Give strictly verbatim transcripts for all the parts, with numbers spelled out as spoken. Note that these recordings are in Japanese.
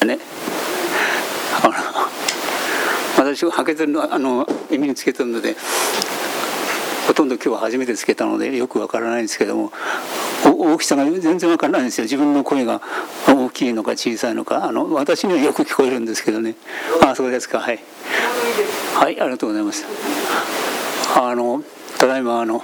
ね。あの私がはけてるのあの耳につけてるのでほとんど今日は初めてつけたのでよくわからないんですけども、大きさが全然わからないんですよ。自分の声が大きいのか小さいのか、あの私にはよく聞こえるんですけどね。あ、そうですか。はい、はい、ありがとうございます。あのただいまあの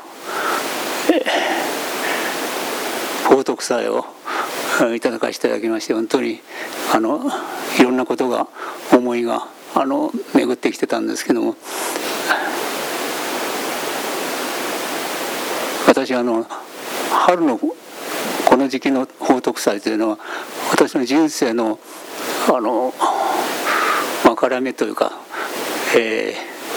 報徳祭をいただかせていただきまして、本当にあのいろんなことが思いがあの巡ってきてたんですけども、私あの春のこの時期の報徳祭というのは私の人生のあの分かれ目というか、え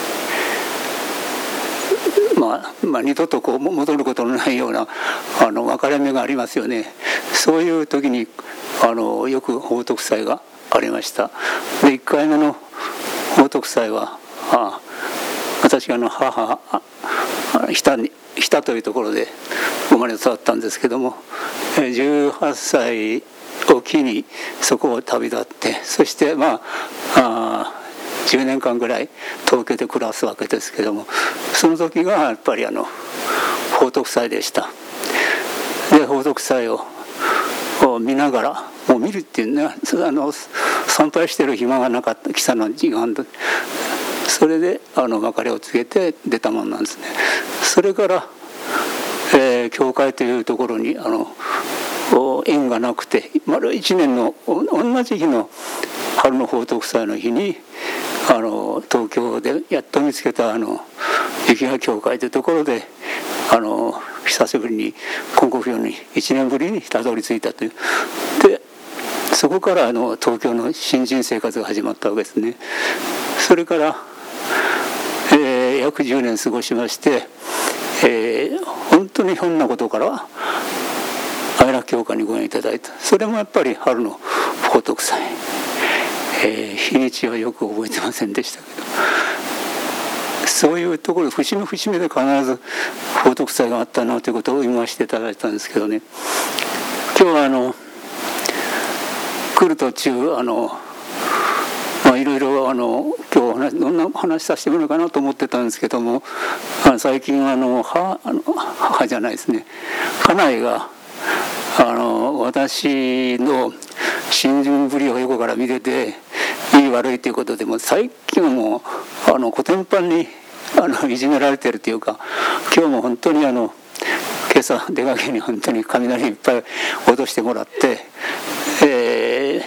ー、まあ、まあ二度とこう戻ることのないようなあの分かれ目がありますよね。そういう時にあのよく報徳祭がありました。でいっかいめの報徳祭はあ私があの母日田に日田というところで生まれ育ったんですけども、じゅうはっさいを機にそこを旅立って、そしてまあ、あじゅうねんかんぐらい東京で暮らすわけですけども、その時がやっぱりあの報徳祭でした。で報徳祭を見ながら、もう見るっていうね、あの参拝してる暇がなかった、記者の時間で、それであの別れを告げて出たものなんですね。それから、えー、教会というところにあの縁がなくて、丸いちねんの同じ日の春の報徳祭の日にあの東京でやっと見つけたあの雪屋教会というところであの久しぶりに金国教にいちねんぶりにたどり着いたという。でそこからあの東京の新人生活が始まったわけですね。それから、えー、約じゅうねん過ごしまして、えー、本当にひょんなことから愛楽教会にご縁いただいた。それもやっぱり春の報徳祭、えー、日にちはよく覚えてませんでしたけど、そういうところ節目節目で必ず報徳祭があったなということを言わせていただいたんですけどね。今日はあの来る途中あのまあいろいろあの今日どんな話させてもらおうかなと思ってたんですけども、あの最近あの 母, あの母じゃないですね家内があの私の信心ぶりを横から見てていい悪いということでも最近はもうあのコテンパンにあのいじめられてるというか、今日も本当にあの今朝出かけに本当に雷いっぱい落としてもらって、え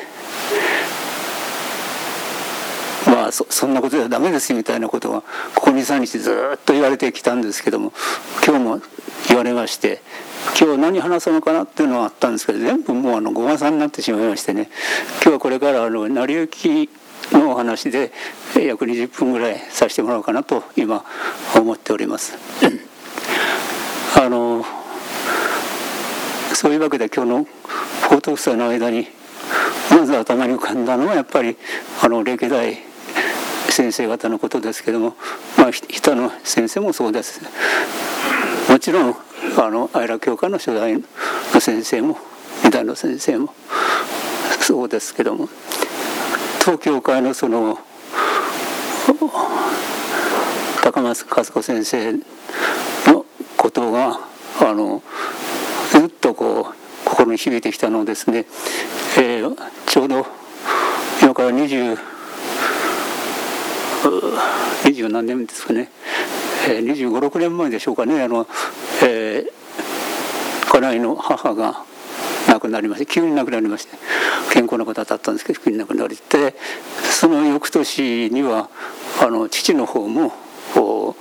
ー、まあ そ, そんなことではダメですみたいなことがここにさんにちずっと言われてきたんですけども、今日も言われまして、今日何話そうのかなっていうのはあったんですけど、全部もうあのごまさんになってしまいましてね、今日はこれからあの成り行きのお話で約にじゅっぷんぐらいさせてもらおうかなと今思っております。あのそういうわけで今日の報徳祭の間にまず頭に浮かんだのはやっぱりあの歴代先生方のことですけども、まあ日田の先生もそうです。もちろんあの愛楽教会の初代の先生も二代の先生もそうですけども、当教会のその高松和子先生のことがあのずっとこう心に響いてきたのですね、えー、ちょうど今から二十二十何年ですかね、えー、にじゅうご、ろくねんまえでしょうかね、あの、えー、家内の母が亡くなりまして、急に亡くなりまして、健康な方だったんですけど急に亡くなりて、その翌年にはあの父の方もお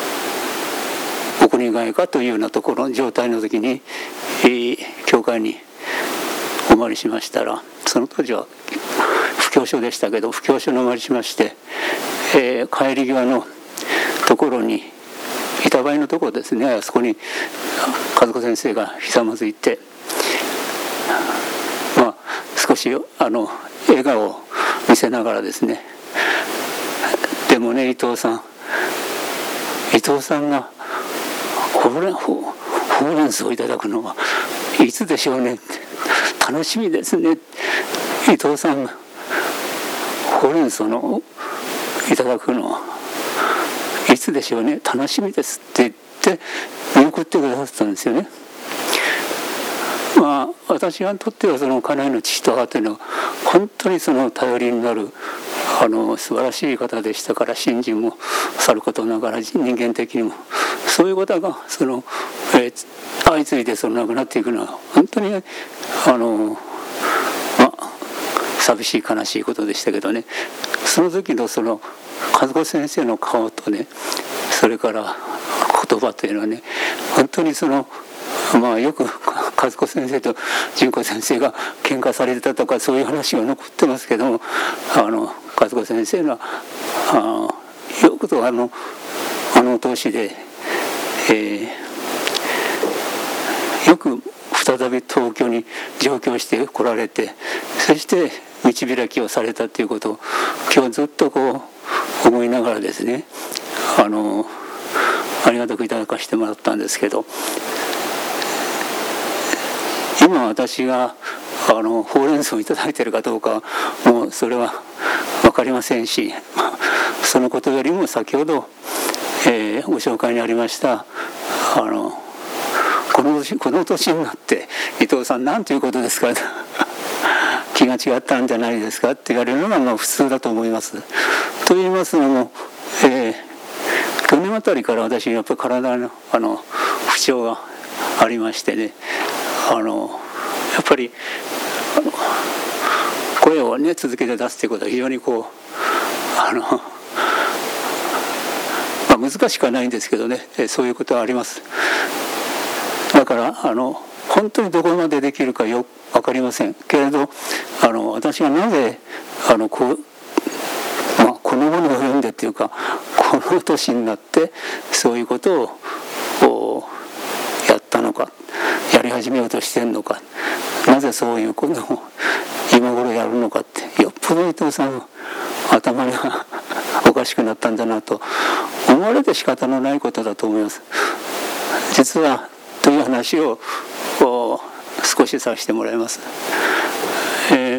国外化というようなところの状態の時に、えー、教会にお参りしましたら、その当時は布教所でしたけど布教所にお参りしまして、えー、帰り際のところに板場のところですね、あそこに和子先生がひざまずいて、まあ少しあの笑顔を見せながらですね、でもね伊藤さん伊藤さんがほうれんほうれん草をいただくのはいつでしょうねって、楽しみですね、伊藤さんがほうれん草のいただくのいつでしょうね、楽しみですって言って見送ってくださったんですよね。まあ私にとってはその家内の父と母というのは本当にその頼りになるあの素晴らしい方でしたから、信心もさることながら人間的にもそういう方がその、えー、相次いでその亡くなっていくのは本当にあの、まあ、寂しい悲しいことでしたけどね。その時のその和子先生の顔とね、それから言葉というのはね、本当にそのまあよく和子先生と純子先生が喧嘩されてたとかそういう話が残ってますけども、あの和子先生のあよくとあのあの年で、えー、よく再び東京に上京して来られて、そして道開きをされたということを今日ずっとこう思いながらですね、あのありがたくいただかせてもらったんですけど、今私があのほうれん草をいただいているかどうかもうそれは分かりませんし、そのことよりも先ほど、えー、ご紹介にありましたあのこの年、この年になって伊藤さんなんということですか気が違ったんじゃないですかって言われるのがまあ普通だと思います。と言いますのも、えー、去年あたりから私やっぱり体のあの不調がありましてね、あのやっぱりあの声をね続けて出すということは非常にこうあの、まあ、難しくはないんですけどね、そういうことはあります。だからあの本当にどこまでできるかよ分かりませんけれど、あの私がなぜあのこう、まあ、このものを読んでっていうかこの年になってそういうことをやったのか、やり始めようとしてるのか、なぜそういうことを今頃やるのかって、よっぽど伊藤さんの頭がおかしくなったんだなと思われて仕方のないことだと思います。実はという話を少しさせてもらいます。え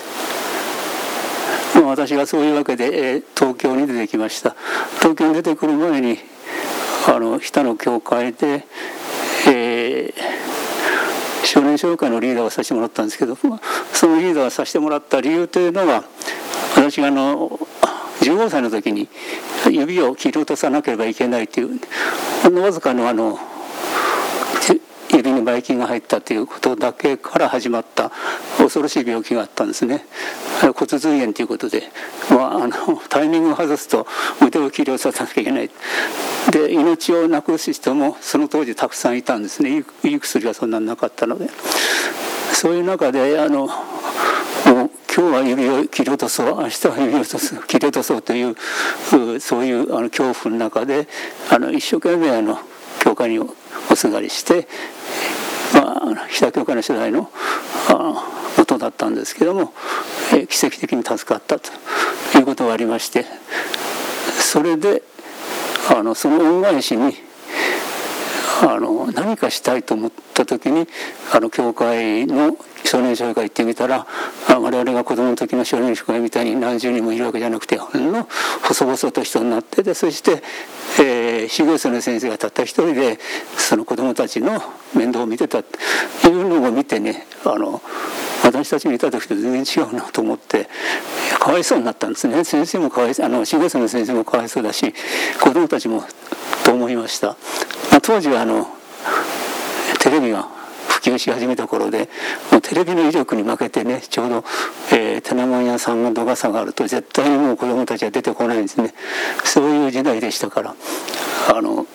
ー、私がそういうわけで、えー、東京に出てきました。東京に出てくる前にあの日田の教会で、えー、少年紹介のリーダーをさせてもらったんですけど、そのリーダーをさせてもらった理由というのは、私があのじゅうごさいの時に指を切り落とさなければいけないというほんのわずかのあの指にばい菌が入ったということだけから始まった恐ろしい病気があったんですね。骨髄炎ということで、まあ、あのタイミングを外すと腕を切り落とさなきゃいけない。で命をなくす人もその当時たくさんいたんですね。いい薬がそんなになかったので、そういう中であのもう今日は指を切り落とそう、明日は指を落とす切り落とそうというそういうあの恐怖の中であの一生懸命あの教会におすがりして、まあ、日田教会の取材の元だったんですけども、え奇跡的に助かったということがありまして、それであのその恩返しにあの何かしたいと思った時にあの教会の少年紹介行ってみたら、我々が子供の時の少年紹介みたいに何十人もいるわけじゃなくて、ほんの細々と人になってで、そして、えー、修行僧の先生がたった一人でその子供たちの面倒を見てたというのを見てね、あの私たち見た時と全然違うなと思ってかわいそうになったんですね。先生もかわいそう、あの修行僧の先生もかわいそうだし、子供たちもと思いました。まあ、当時はあのテレビが普及し始めた頃で、もうテレビの威力に負けてね、ちょうど、えー、テナモン屋さんの度傘があると絶対にもう子どもたちは出てこないんですね。そういう時代でしたから、あの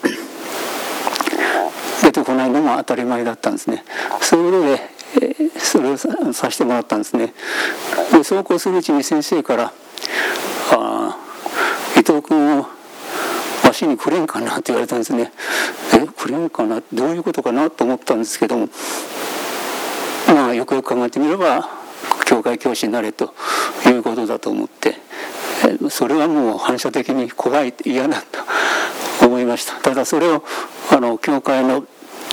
出てこないのも当たり前だったんですね。そういうことで、えー、それを さ, させてもらったんですね。でそうこうするうちに先生から「あ伊藤君をわしにくれんかな」って言われたんですね。えくれんかな、どういうことかなと思ったんですけども、まあよくよく考えてみれば教会教師になれということだと思って、それはもう反射的に怖い嫌だと思いました。ただそれをあの教会の、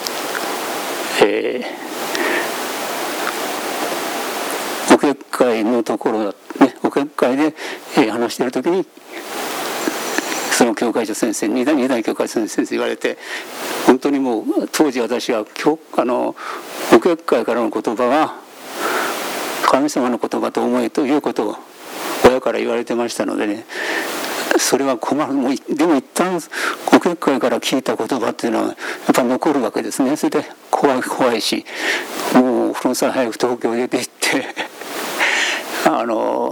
えー、お結会のところだね、お学会で、えー、話している時にその教会長先生に二代教会長先生に言われて、本当にもう当時私は教あのお結会からの言葉は神様の言葉と思えということを親から言われてましたのでね、それは困る。もうでも一旦ご結会から聞いた言葉っていうのはやっぱり残るわけですね。それで怖い怖いし、もうこの際早く東京出て行ってあの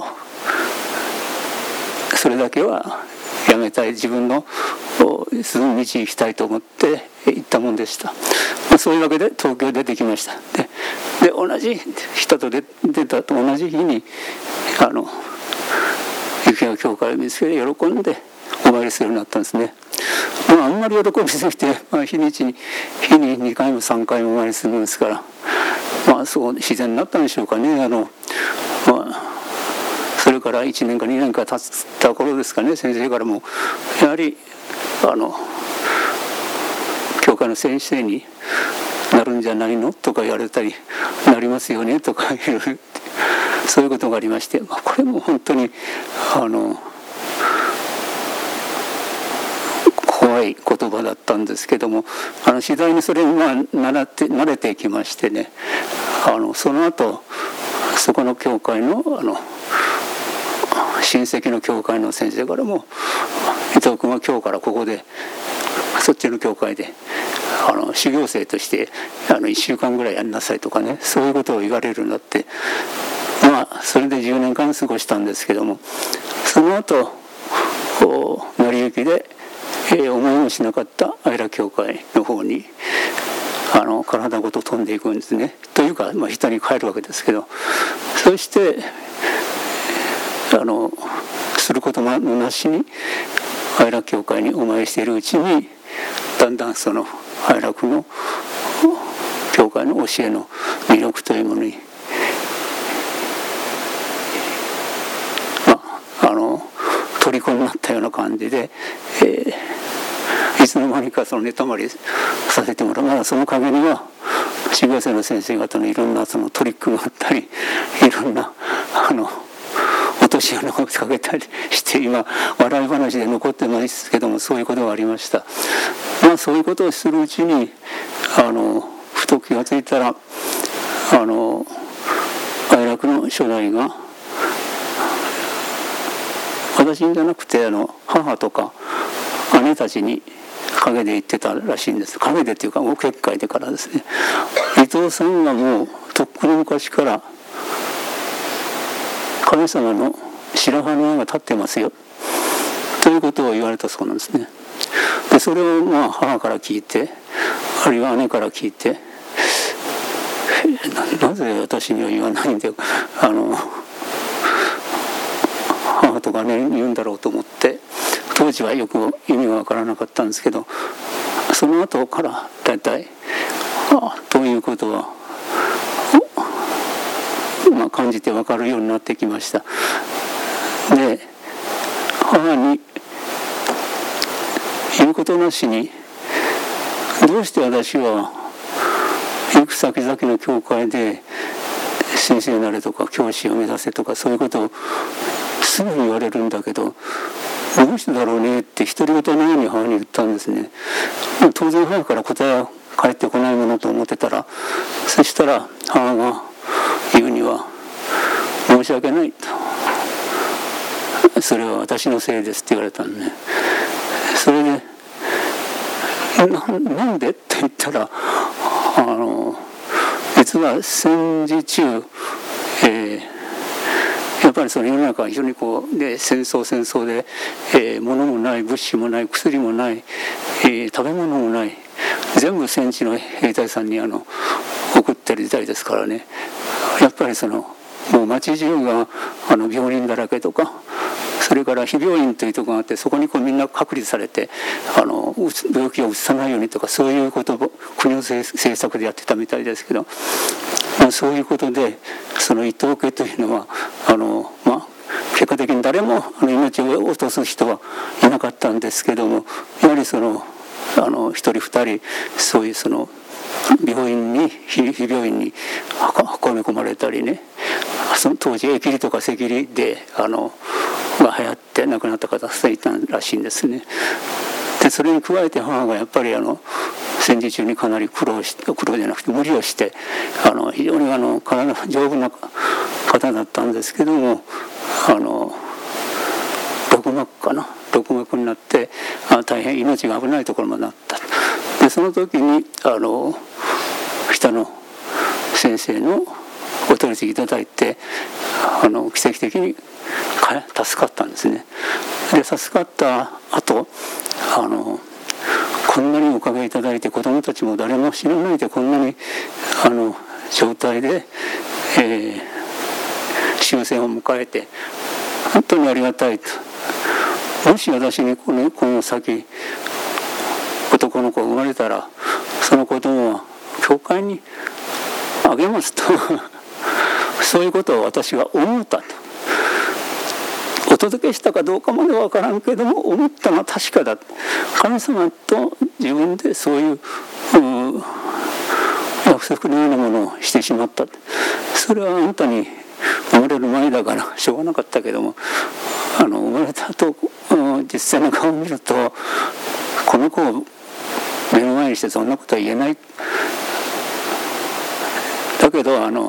それだけはやめたい、自分の進む道に行きたいと思って行ったもんでした。まあ、そういうわけで東京出てきました。で、で同じ人と出たと同じ日にあの雪川教会を見つけて喜んでお参りするようになったんですね。まあ、あんまり喜びすぎて、まあ、日にちに日ににかいもさんかいもお参りするんですから、まあそう自然になったんでしょうかね。あの、まあ、それからいちねんかにねんか経った頃ですかね、先生からもやはりあの教会の先生になるんじゃないのとか言われたり、なりますよねとかいうそういうことがありまして、まあ、これも本当にあの怖い言葉だったんですけども、あの次第にそれにまあ慣れて慣れてきましてね、あのその後そこの教会のあの親戚の教会の先生からも、伊藤君は今日からここでそっちの教会であの修行生としてあのいっしゅうかんぐらいやりなさいとかね、そういうことを言われるようになって、まあそれでじゅうねんかん過ごしたんですけども、その後成り行きで、えー、思いもしなかった愛楽教会の方にあの体ごと飛んでいくんですね。というか、まあ、人に帰るわけですけど、そしてあのすることもなしに愛楽教会にお参りしているうちに、だんだんその愛楽の教会の教えの魅力というものに、まあ、あの虜になったような感じで、えー、いつの間にかその寝泊まりさせてもらう。まだその陰には修行生の先生方のいろんなそのトリックがあったり、いろんなあの落とし穴をかけたりして、今笑い話で残ってますけども、そういうことがありました。まあそういうことをするうちにあのふと気がついたら、あの愛楽の初代が私じゃなくてあの母とか姉たちに陰で言ってたらしいんです。陰でっていうかお結会でからですね、伊藤さんがもうとっくの昔から神様の白羽の矢が立ってますよということを言われたそうなんですね。でそれをまあ母から聞いて、あるいは姉から聞いて、な, なぜ私には言わないんであの母とかね言うんだろうと思って、当時はよく意味が分からなかったんですけど、その後からだいたいあということは、まあ、感じて分かるようになってきました。で母に言うことなしに、どうして私は行く先々の教会で先生になれとか教師を目指せとかそういうことをすぐに言われるんだけど、どうしてだろうねって独り言のように母に言ったんですね。当然母から答えは返ってこないものと思ってたら、そしたら母が言うには、申し訳ないと、それは私のせいですって言われたんで、ね、それで な, なんでって言ったら、あの実は戦時中、えー、やっぱりその世の中は非常にこうで戦争戦争で、えー、物もない、物資もない、薬もない、えー、食べ物もない、全部戦地の兵隊さんにあの送ってる時代ですからね、やっぱりそのもう町中があの病人だらけとか、それから非病院というところがあって、そこにこうみんな隔離されてあの病気をうつさないようにとか、そういうことを国の政策でやってたみたいですけど、まあ、そういうことでその伊藤家というのはあの、まあ、結果的に誰もあの命を落とす人はいなかったんですけども、やはりそのあの一人二人そういうその病院に非病院に運び込まれたりね、 その当時疫痢とか赤痢であのが流行って亡くなった方がいたらしいんですね。でそれに加えて母がやっぱりあの戦時中にかなり苦労し苦労じゃなくて無理をしてあの非常にあの体が丈夫な方だったんですけども、あのろく膜かなろく膜になってあ大変命が危ないところまでなった。でその時にあの北野先生のお取り次ぎいただいてあの奇跡的に助かったんですね。で助かった後あのこんなにおかげいただいて子どもたちも誰も死なないでこんなにあの状態で、えー、終戦を迎えて本当にありがたいと。もし私にこの、この先男の子が生まれたらその子供は教会にあげますとそういうことを私は思ったと。お届けしたかどうかまでは分からんけども思ったのは確かだ。神様と自分でそういう、う約束のようなものをしてしまった。それはあんたに生まれる前だからしょうがなかったけども、あの生まれた後実際の顔を見るとこの子を目の前にしてそんなことは言えない。だけどあの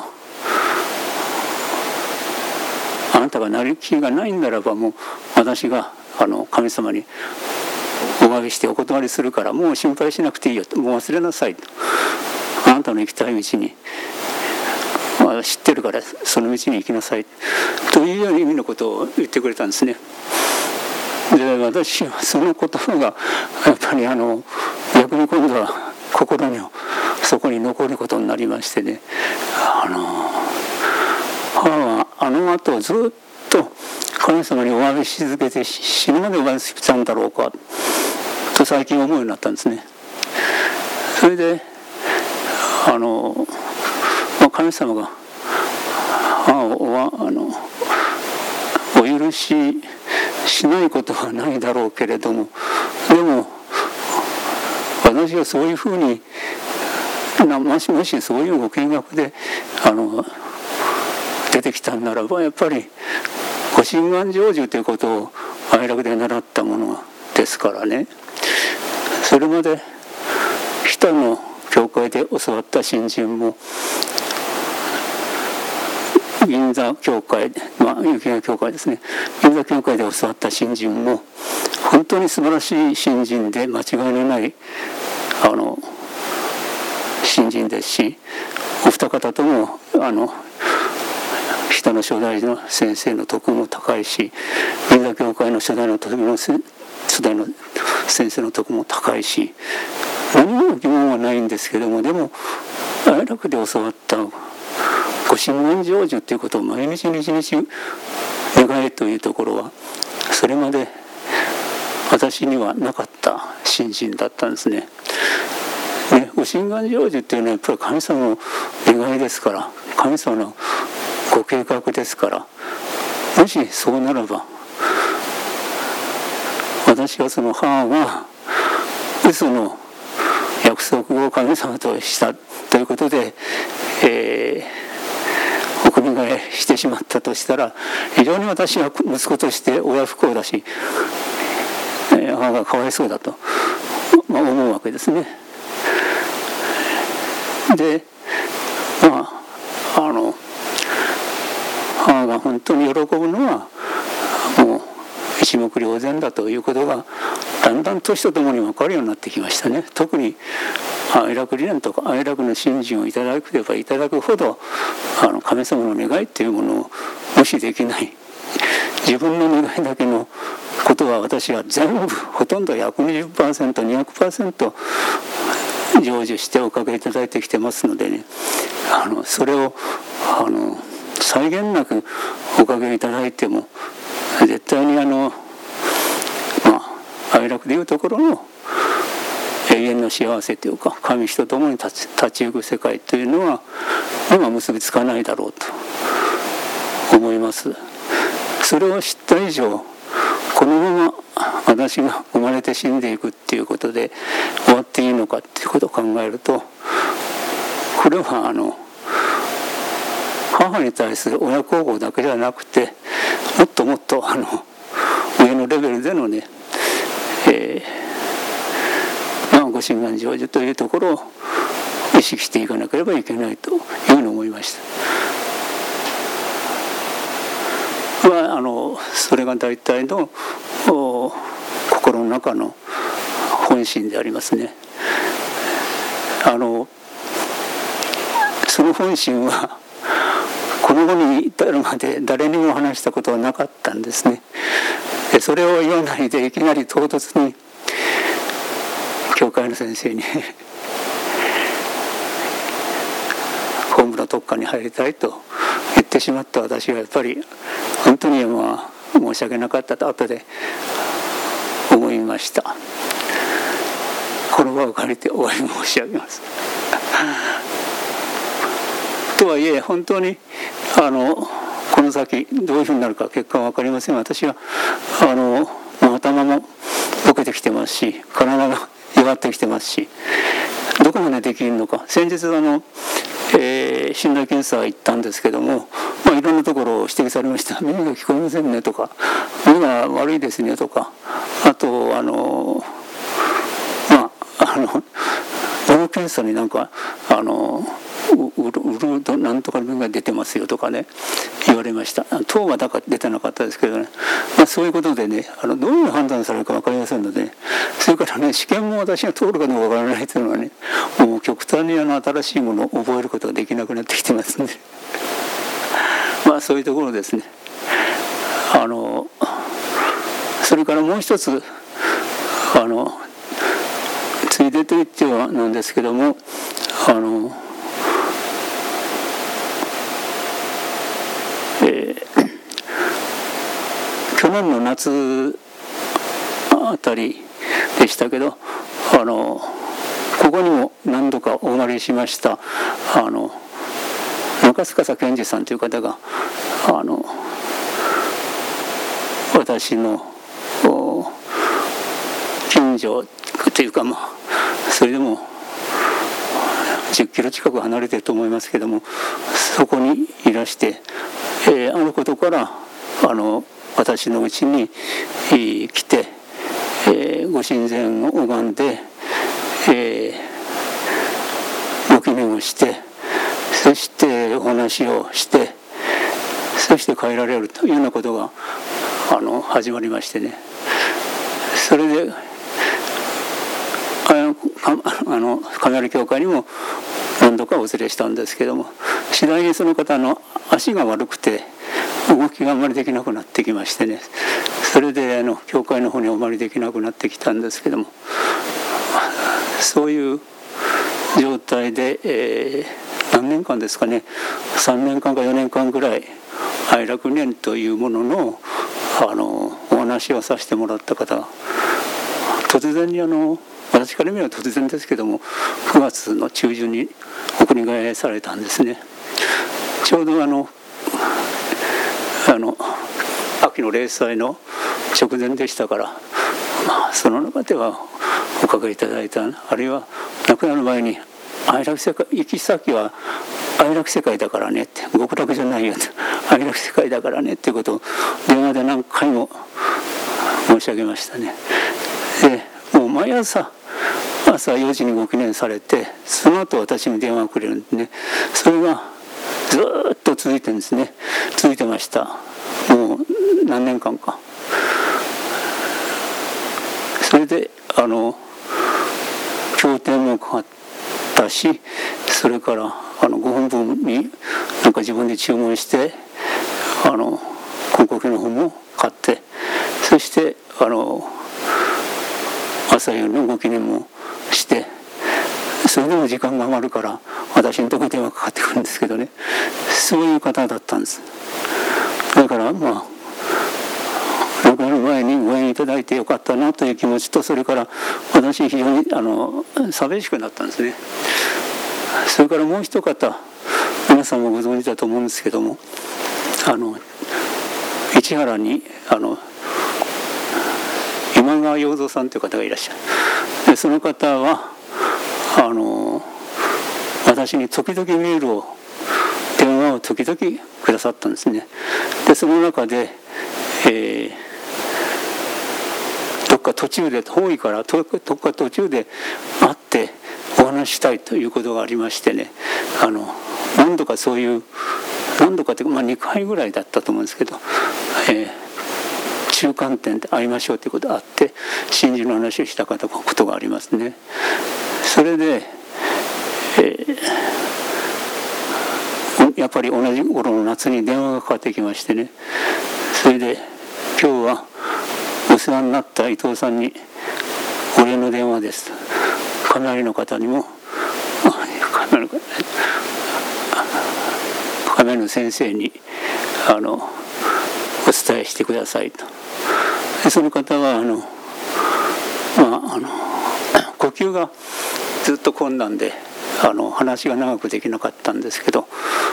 あなたがなり気がないんならばもう私があの神様にお詫びしてお断りするからもう心配しなくていいよと、もう忘れなさいと、あなたの行きたい道に、まあ、知ってるからその道に行きなさいというような意味のことを言ってくれたんですね。で私はその言葉がやっぱりあの逆に今度は心にそこに残ることになりましてね、あの母はあの後ずっと神様にお詫びし続けて死ぬまでお詫びしたんだろうかと最近思うようになったんですね。それであの神様が母をあのお許ししないことはないだろうけれども、でも私がそういうふうにもしもしそういうご見学であの出てきたんならばやっぱりご神願成就ということを愛楽で習ったものですからね。それまで北の教会で教わった信心も銀座教会、まあ雪谷教会ですね、銀座教会で教わった信心も本当に素晴らしい信心で間違いのないあの信心ですし、お二方ともあの北の初代の先生の徳も高いし、銀座教会の初代の時の初代の先生の徳も高いし、何も疑問はないんですけども、でも愛楽で教わったご神願成就ということを毎日日々願えというところはそれまで私にはなかった信心だったんですね。ね、ご神願成就っていうのはやっぱり神様の願いですから、神様のご計画ですから、もしそうならば私はその母が嘘の約束を神様としたということで、えー、お国替えしてしまったとしたら非常に私は息子として親不孝だし、えー、母がかわいそうだと、まあ、思うわけですね。でまああの母が本当に喜ぶのはもう一目瞭然だということがだんだん年とともに分かるようになってきましたね。特に愛楽理念とか愛楽の信心をいただければいただくほどあの神様の願いというものを無視できない、自分の願いだけのことは私は全部ほとんど ひゃくにじゅっパーセント、にひゃくパーセント 成就しておかげいただいてきてますのでね、あのそれをあの際限なくおかげいただいても絶対にあのまあ愛楽でいうところの永遠の幸せというか神と共に立ち、立ち行く世界というのは今結びつかないだろうと思います。それを知った以上このまま私が生まれて死んでいくっていうことで終わっていいのかっていうことを考えると、これはあの母に対する親孝行だけではなくて、もっともっとあの上のレベルでのね、えーまあ、ご神願成就というところを意識していかなければいけないというふうに思いました。まあ、あのそれが大体の心の中の本心でありますね。あのその本心はこの後に至るまで誰にも話したことはなかったんですね。でそれを言わないでいきなり唐突に教会の先生に本部の特科に入りたいと言ってしまった私はやっぱり本当にまあ申し訳なかったと後で思いました。この場を借りてお詫び申し上げますとはいえ本当にあのこの先どういうふうになるか結果は分かりませんが、私はあの頭もボケてきてますし、体が弱ってきてますし、どこまでできるのか。先日あの、えー、信頼検査行ったんですけども、まあ、いろんなところを指摘されました。耳が聞こえませんねとか、目が悪いですねとか、あとあのまああの脳検査になんかあのうるうなんとかの目が出てますよとかね言われました。糖はだから出てなかったですけどね、まあ、そういうことでね、あのどういう判断されるか分かりませんので、ね、それからね試験も私が通るかどうか分からないというのはね、もう極端にあの新しいものを覚えることができなくなってきてますのでまあそういうところですね。あのそれからもう一つあのついでと言ってはなんですけども、あのえー、去年の夏あたりでしたけど、あのここにも何度かお参りしましたあの中須笠健二さんという方があの私の近所というか、まあそれでもじゅっキロ近く離れていると思いますけども、そこにいらして、えー、あることからあの私のうちに、えー、来て、えー、ご神前を拝んで、えー、ご記念をして、そしてお話をして、そして帰られるというようなことがあの始まりましてね、それであのあの亀有教会にも何度かお連れしたんですけども、次第にその方の足が悪くて動きがあんまりできなくなってきましてね、それであの教会の方にお参りできなくなってきたんですけども、そういう状態で、えー、何年間ですかね、さんねんかんかよねんかんぐらい愛楽年というもののあのお話をさせてもらった方が突然にあの私から見れば突然ですけどもくがつの中旬にお国替えされたんですね。ちょうどあのあの秋の例祭の直前でしたから、まあ、その中ではおかげいただいた、あるいは亡くなる前に愛楽世界行き先は愛楽世界だからねって、極楽じゃないよって愛楽世界だからねっていうことを電話で何回も申し上げましたね。でもう毎朝朝よじにご記念されて、その後私に電話をくれるんでね、それがずっと続いてるんですね。続いてました。もう何年間か。それであの経典も変わったし、それからあのご本分になんか自分で注文してあの広告の本も買って、そしてあの朝夕のご記念もして、それでも時間が余るから私のところに電話かかってくるんですけどね、そういう方だったんです。だからまあ亡くなる前にご縁いただいてよかったなという気持ちと、それから私非常にあの寂しくなったんですね。それからもう一方、皆さんもご存知だと思うんですけども、あの市原にあの今川洋三さんという方がいらっしゃる。でその方はあの私に時々メールを電話を時々くださったんですね。でその中で、えー、どっか途中で遠いからどっか途中で会ってお話ししたいということがありましてね、あの何度かそういう何度かというか、まあ、にかいぐらいだったと思うんですけど、えー、中間点で会いましょうということがあって真珠の話をしたことがありますね。それで、えー、やっぱり同じ頃の夏に電話がかかってきましてね、それで今日はお世話になった伊藤さんにお礼の電話です。雷の方にも雷の方亀の先生にあのお伝えしてくださいと。でその方はあの、まあ、あの呼吸がずっと困難であの話が長くできなかったんですけど、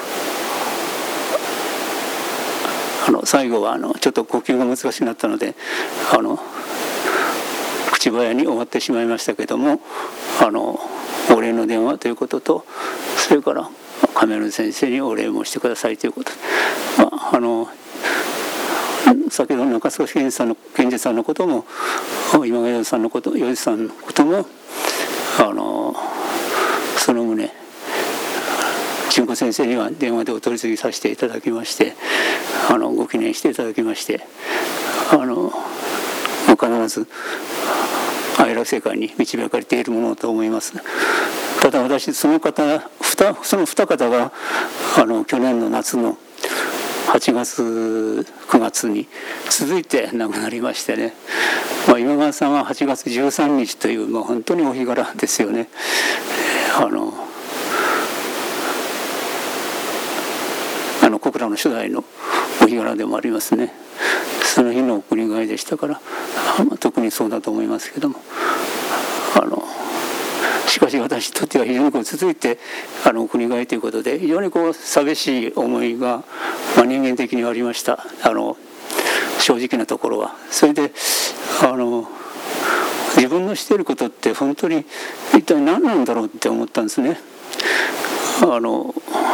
あの最後はあのちょっと呼吸が難しくなったのであの口早に終わってしまいましたけども、あのお礼の電話ということと、それから亀野先生にお礼もしてくださいということで、まあ、あの先ほどの中須賢治さんの賢治さんのことも今川洋治さんのこと洋治さんのこともあのその旨純子先生には電話でお取り次ぎさせていただきまして、あのご記念していただきまして、あの必ず愛楽世界に導かれているものと思います。ただ私その方その二方があの去年の夏のはちがつくがつに続いて亡くなりましてね、まあ、今川さんははちがつじゅうさんにちという、まあ、本当にお日柄ですよね。あのあの小倉の初代のお日柄でもありますね。その日の送り替えでしたから、まあ、特にそうだと思いますけども、あのしかし私にとっては非常にこう続いてあの送り替えということで非常にこう寂しい思いが、まあ、人間的にはありました。あの正直なところはそれであの自分のしていることって本当に一体何なんだろうって思ったんですね。あの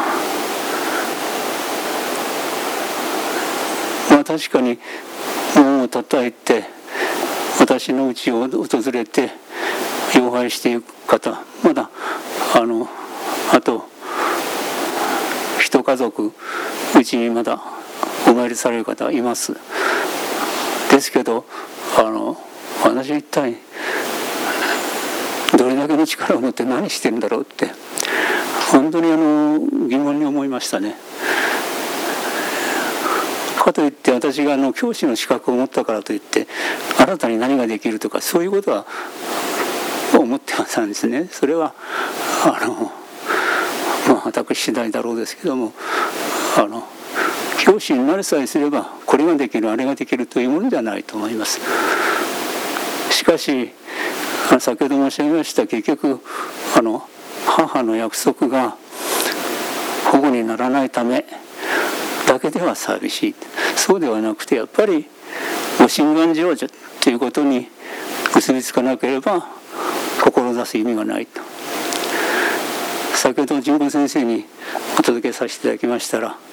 まあ確かに門を叩いて私の家を訪れて妖拝していく方、まだあのあと一家族うちにまだお参りされる方います。ですけどあの私一体どれだけの力を持って何してるんだろうって本当にあの疑問に思いましたね。かといって私があの教師の資格を持ったからといって新たに何ができるとかそういうことは思ってませんですね。それはあの、まあ、私次第だろうですけども、あの教師になりさえすればこれができるあれができるというものではないと思います。しかし先ほど申し上げました結局あの母の約束が保護にならないためだけでは寂しい、そうではなくてやっぱりご心願成就ということに結びつかなければ志す意味がないと。先ほど純子先生にお届けさせていただきましたら、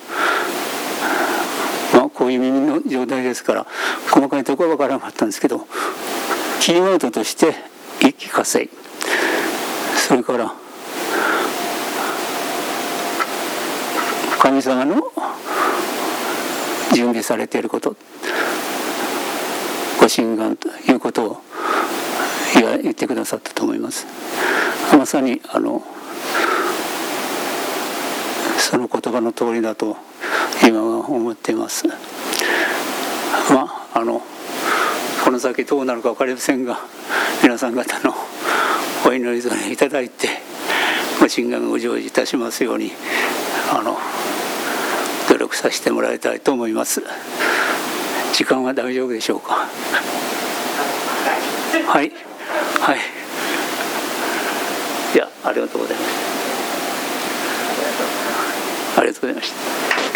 まあ、こういう耳の状態ですから細かいところは分からなかったんですけど、キーワードとして一気呵成、それから神様の準備されていること、ご心願ということを言ってくださったと思います。まさにあのその言葉の通りだと今は思っています。まああのこの先どうなるか分かりませんが、皆さん方のお祈り添えいただいてご心願を成就いたしますようにあの努力させてもらいたいと思います。時間は大丈夫でしょうか。はいはい、いやありがとうございました。ありがとうございました。